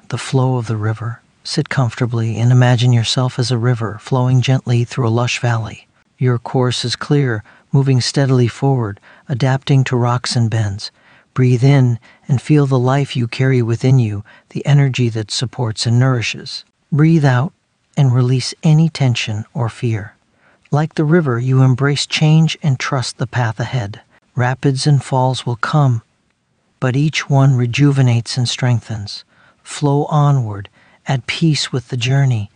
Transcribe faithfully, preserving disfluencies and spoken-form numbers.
the flow of the river. Sit comfortably and imagine yourself as a river flowing gently through a lush valley. Your course is clear, moving steadily forward, adapting to rocks and bends. Breathe in and feel the life you carry within you, the energy that supports and nourishes. Breathe out and release any tension or fear. Like the river, you embrace change and trust the path ahead. Rapids and falls will come, but each one rejuvenates and strengthens. Flow onward, at peace with the journey,